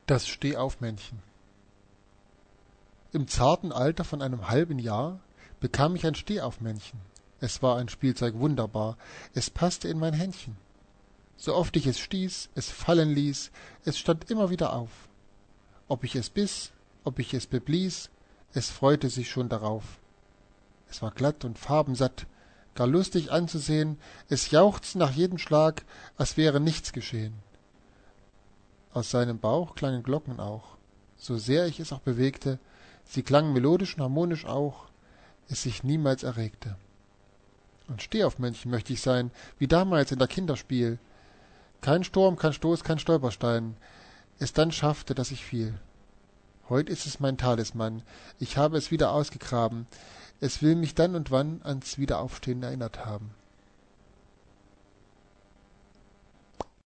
Das Stehaufmännchen. Im zarten Alter von einem halben Jahr bekam ich ein Stehaufmännchen. Es war ein Spielzeug wunderbar, es passte in mein Händchen. So oft ich es stieß, es fallen ließ, es stand immer wieder auf. Ob ich es biss, ob ich es beblies, es freute sich schon darauf. Es war glatt und farbensatt, gar lustig anzusehen, es jauchzte nach jedem Schlag, als wäre nichts geschehen. Aus seinem Bauch klangen Glocken auch, so sehr ich es auch bewegte, sie klangen melodisch und harmonisch auch, es sich niemals erregte. Und Stehaufmännchen möchte ich sein, wie damals in der Kinderspiel. Kein Sturm, kein Stoß, kein Stolperstein, es dann schaffte, dass ich fiel. Heut ist es mein Talisman, ich habe es wieder ausgegraben, es will mich dann und wann ans Wiederaufstehen erinnert haben.